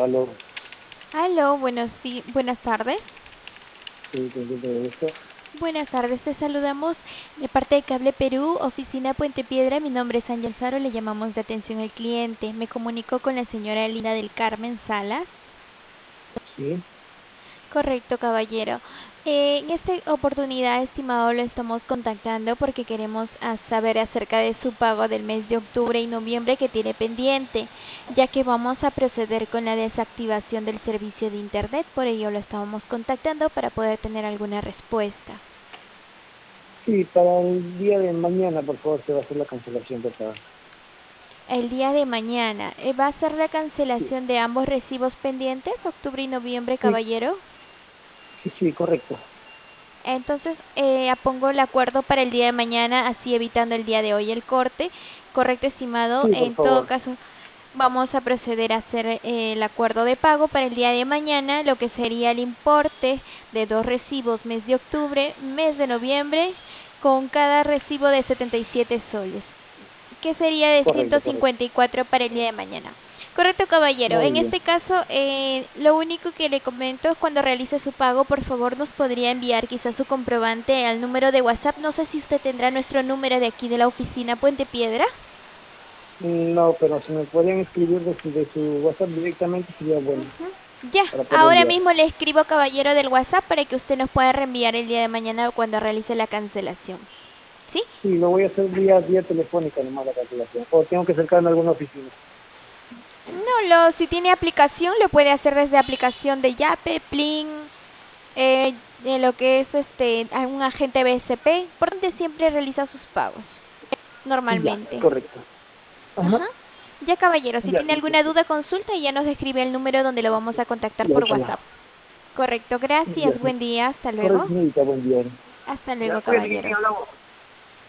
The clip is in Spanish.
Aló, Aló, buenas tardes. sí, ¿con quién tengo gusto? Buenas tardes, te saludamos de parte de Cable Perú, oficina Puente Piedra. Mi nombre es Ángel Saro, le llamamos de atención al cliente. Me comunico con la señora Lina del Carmen Salas. Sí, Correcto, caballero. En esta oportunidad, estimado, lo estamos contactando porque queremos saber acerca de su pago del mes de octubre y noviembre que tiene pendiente, ya que vamos a proceder con la desactivación del servicio de Internet. Por ello lo estábamos contactando para poder tener alguna respuesta. sí, para el día de mañana, por favor, se va a hacer la cancelación, por favor. El día de mañana, ¿va a ser la Sí, cancelación de ambos recibos pendientes, octubre y noviembre, sí, caballero? sí, correcto. Entonces, pongo el acuerdo para el día de mañana, así evitando el día de hoy el corte. Correcto, estimado. Sí, por En todo favor. caso, vamos a proceder a hacer el acuerdo de pago para el día de mañana, lo que sería el importe de dos recibos, mes de octubre, mes de noviembre, con cada recibo de 77 soles, que sería de Correcto, ciento correcto. cincuenta y cuatro para el día de mañana. Correcto, caballero. Muy En bien. este caso, lo único que le comento es cuando realice su pago, por favor, nos podría enviar quizás su comprobante al número de WhatsApp. No sé si usted tendrá nuestro número de aquí de la oficina Puente Piedra. No, pero si me podrían escribir de su WhatsApp directamente sería bueno Ya, para poder ahora enviar. mismo le escribo, caballero, del WhatsApp para que usted nos pueda reenviar el día de mañana cuando realice la cancelación. ¿Sí? Sí, lo voy a hacer vía telefónica nomás la cancelación. O tengo que acercarme a alguna oficina. No, si tiene aplicación, lo puede hacer desde aplicación de Yape, Plin, de lo que es algún agente BSP, por donde siempre realiza sus pagos, Ya, normalmente. correcto. Ajá. Ajá, Ya, caballero, si ya, tiene alguna listo. duda, consulta y ya nos describe el número donde lo vamos a contactar Y por ahorita la. WhatsApp. Correcto, Ya, gracias, buen día, hasta correcto, luego. señorita, buen día. Hasta Ya, luego, cuídate que caballero. hablamos.